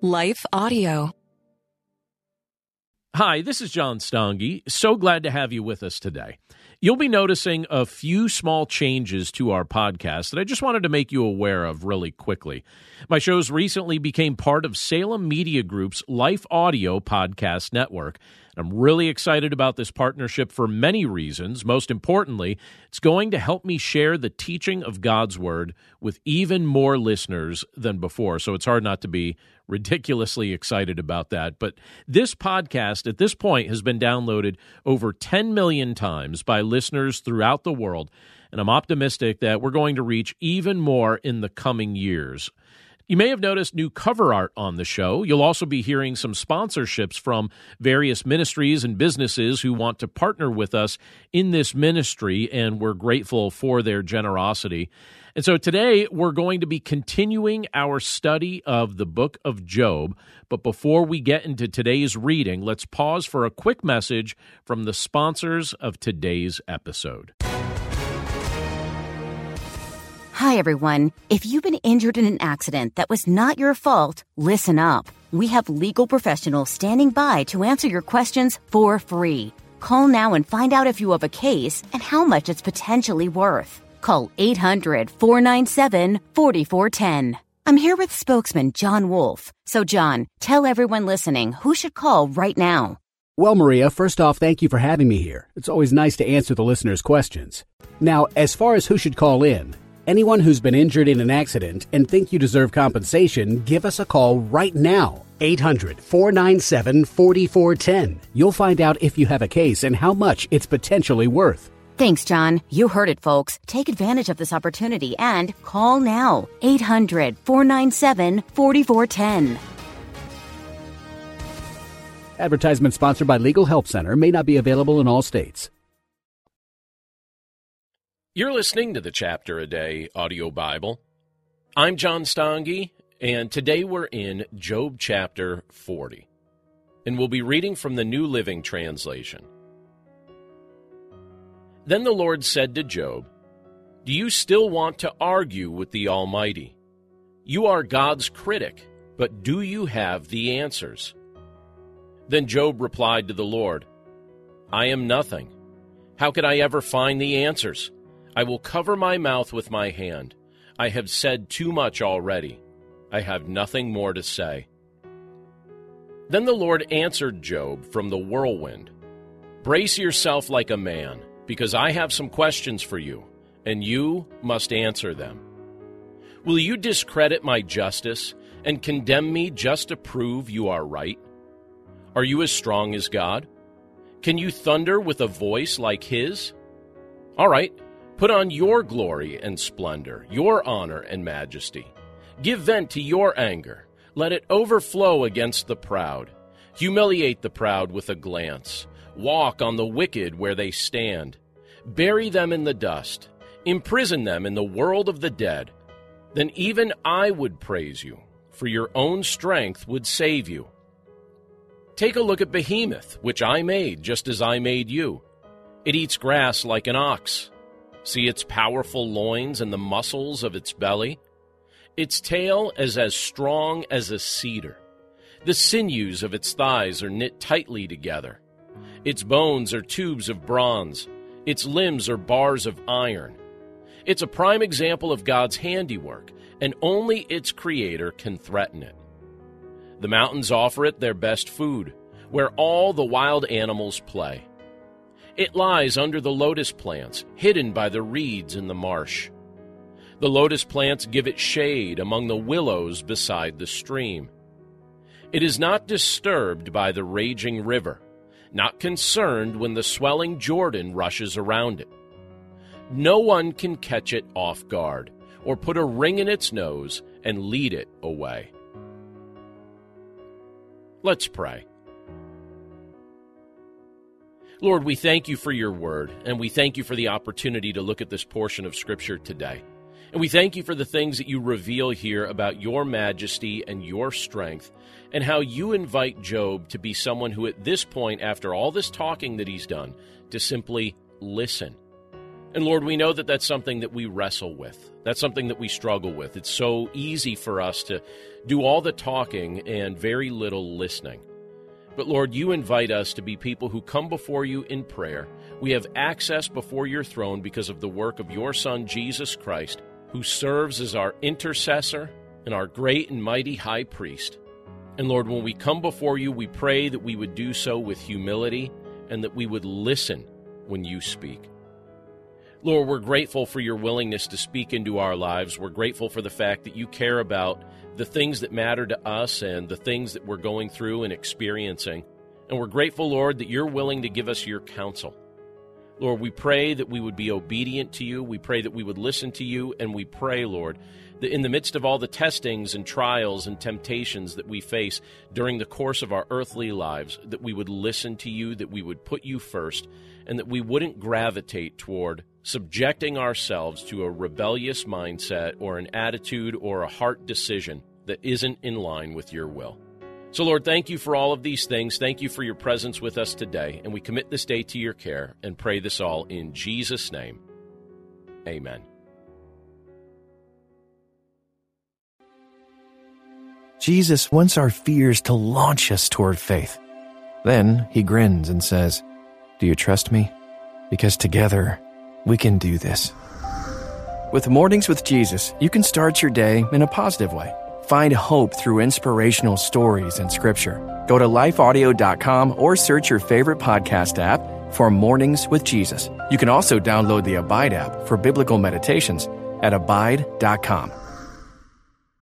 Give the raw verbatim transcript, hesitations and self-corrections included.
Life Audio. Hi, this is John Stange. So glad to have you with us today. You'll be noticing a few small changes to our podcast that I just wanted to make you aware of really quickly. My shows recently became part of Salem Media Group's Life Audio podcast network. I'm really excited about this partnership for many reasons. Most importantly, it's going to help me share the teaching of God's Word with even more listeners than before, so it's hard not to be ridiculously excited about that. But this podcast at this point has been downloaded over ten million times by listeners throughout the world, and I'm optimistic that we're going to reach even more in the coming years. You may have noticed new cover art on the show. You'll also be hearing some sponsorships from various ministries and businesses who want to partner with us in this ministry, and we're grateful for their generosity. And so today we're going to be continuing our study of the book of Job. But before we get into today's reading, let's pause for a quick message from the sponsors of today's episode. Hi, everyone. If you've been injured in an accident that was not your fault, listen up. We have legal professionals standing by to answer your questions for free. Call now and find out if you have a case and how much it's potentially worth. Call eight hundred, four nine seven, four four one zero. I'm here with spokesman John Wolf. So, John, tell everyone listening who should call right now. Well, Maria, first off, thank you for having me here. It's always nice to answer the listeners' questions. Now, as far as who should call in, anyone who's been injured in an accident and think you deserve compensation, give us a call right now. eight hundred, four nine seven, four four one zero. You'll find out if you have a case and how much it's potentially worth. Thanks, John. You heard it, folks. Take advantage of this opportunity and call now. eight hundred, four nine seven, four four one zero. Advertisement sponsored by Legal Help Center. May not be available in all states. You're listening to the Chapter a Day audio Bible. I'm John Stange, and today we're in Job chapter forty, and we'll be reading from the New Living Translation. Then the Lord said to Job, "Do you still want to argue with the Almighty? You are God's critic, but do you have the answers?" Then Job replied to the Lord, "I am nothing. How could I ever find the answers? I will cover my mouth with my hand. I have said too much already. I have nothing more to say." Then the Lord answered Job from the whirlwind, "Brace yourself like a man, because I have some questions for you, and you must answer them. Will you discredit my justice and condemn me just to prove you are right? Are you as strong as God? Can you thunder with a voice like His? All right. Put on your glory and splendor, your honor and majesty. Give vent to your anger. Let it overflow against the proud. Humiliate the proud with a glance. Walk on the wicked where they stand. Bury them in the dust. Imprison them in the world of the dead. Then even I would praise you, for your own strength would save you. Take a look at Behemoth, which I made just as I made you. It eats grass like an ox. See its powerful loins and the muscles of its belly? Its tail is as strong as a cedar. The sinews of its thighs are knit tightly together. Its bones are tubes of bronze. Its limbs are bars of iron. It's a prime example of God's handiwork, and only its creator can threaten it. The mountains offer it their best food, where all the wild animals play. It lies under the lotus plants, hidden by the reeds in the marsh. The lotus plants give it shade among the willows beside the stream. It is not disturbed by the raging river, not concerned when the swelling Jordan rushes around it. No one can catch it off guard, or put a ring in its nose and lead it away. Let's pray. Lord, we thank you for your word, and we thank you for the opportunity to look at this portion of Scripture today. And we thank you for the things that you reveal here about your majesty and your strength, and how you invite Job to be someone who at this point, after all this talking that he's done, to simply listen. And Lord, we know that that's something that we wrestle with. That's something that we struggle with. It's so easy for us to do all the talking and very little listening. But Lord, you invite us to be people who come before you in prayer. We have access before your throne because of the work of your Son, Jesus Christ, who serves as our intercessor and our great and mighty high priest. And Lord, when we come before you, we pray that we would do so with humility and that we would listen when you speak. Lord, we're grateful for your willingness to speak into our lives. We're grateful for the fact that you care about the things that matter to us and the things that we're going through and experiencing. And we're grateful, Lord, that you're willing to give us your counsel. Lord, we pray that we would be obedient to you. We pray that we would listen to you. And we pray, Lord, that in the midst of all the testings and trials and temptations that we face during the course of our earthly lives, that we would listen to you, that we would put you first, and that we wouldn't gravitate toward subjecting ourselves to a rebellious mindset or an attitude or a heart decision that isn't in line with your will. So, Lord, thank you for all of these things. Thank you for your presence with us today, and we commit this day to your care and pray this all in Jesus' name. Amen. Jesus wants our fears to launch us toward faith. Then he grins and says, "Do you trust me? Because together we can do this." With Mornings with Jesus, you can start your day in a positive way. Find hope through inspirational stories and scripture. Go to life audio dot com or search your favorite podcast app for Mornings with Jesus. You can also download the Abide app for biblical meditations at abide dot com.